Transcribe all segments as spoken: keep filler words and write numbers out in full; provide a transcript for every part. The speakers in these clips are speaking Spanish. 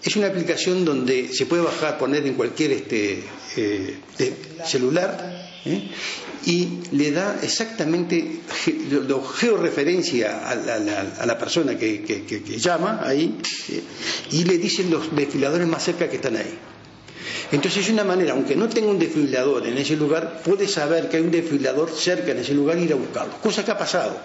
Es una aplicación donde se puede bajar, poner en cualquier este, eh, celular, ¿eh? Y le da exactamente, lo georreferencia a la, a la, a la persona que, que, que, que llama ahí, ¿eh? Y le dicen los desfibriladores más cerca que están ahí. Entonces es una manera, aunque no tenga un desfibrilador en ese lugar, puede saber que hay un desfibrilador cerca en ese lugar e ir a buscarlo, cosa que ha pasado.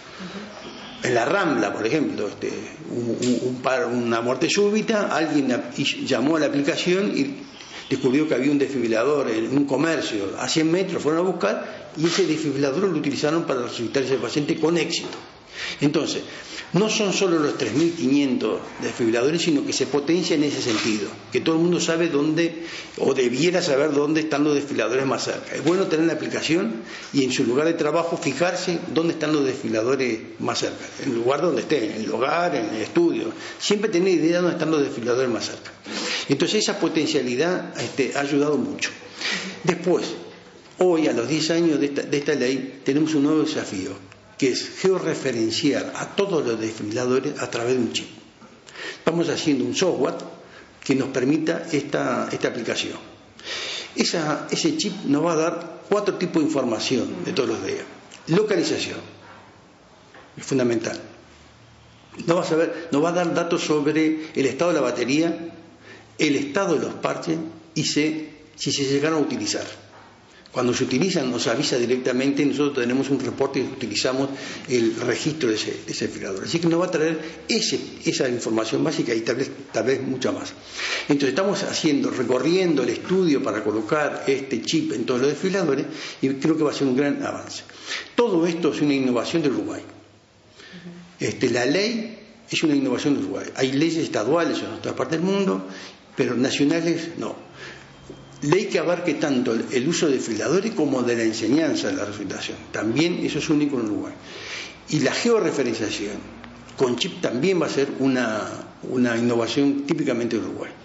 En la Rambla, por ejemplo, este, un, un, un, una muerte súbita, alguien llamó a la aplicación y descubrió que había un desfibrilador en un comercio a cien metros, fueron a buscar y ese desfibrilador lo utilizaron para resucitar a ese paciente con éxito. Entonces, no son solo los tres mil quinientos desfibriladores, sino que se potencia en ese sentido, que todo el mundo sabe dónde, o debiera saber dónde están los desfibriladores más cerca. Es bueno tener la aplicación y en su lugar de trabajo fijarse dónde están los desfibriladores más cerca, en el lugar donde esté, en el hogar, en el estudio, siempre tener idea de dónde están los desfibriladores más cerca. Entonces esa potencialidad este, ha ayudado mucho. Después, hoy a los diez años de esta, de esta ley, tenemos un nuevo desafío, que es georreferenciar a todos los desfibriladores a través de un chip. Estamos haciendo un software que nos permita esta, esta aplicación. Esa, ese chip nos va a dar cuatro tipos de información de todos los días. Localización, es fundamental. Nos va a, saber, nos va a dar datos sobre el estado de la batería, el estado de los parches y se, si se llegaron a utilizar. Cuando se utilizan nos avisa directamente, nosotros tenemos un reporte y utilizamos el registro de ese, de ese desfibrilador. Así que nos va a traer ese, esa información básica y tal vez, tal vez mucha más. Entonces estamos haciendo, recorriendo el estudio para colocar este chip en todos los desfibriladores y creo que va a ser un gran avance. Todo esto es una innovación de Uruguay. Este, la ley es una innovación de Uruguay. Hay leyes estaduales en otras partes del mundo, pero nacionales no. Ley que abarque tanto el uso de desfibriladores como de la enseñanza de la resucitación. También eso es único en Uruguay. Y la georreferenciación con chip también va a ser una, una innovación típicamente de Uruguay.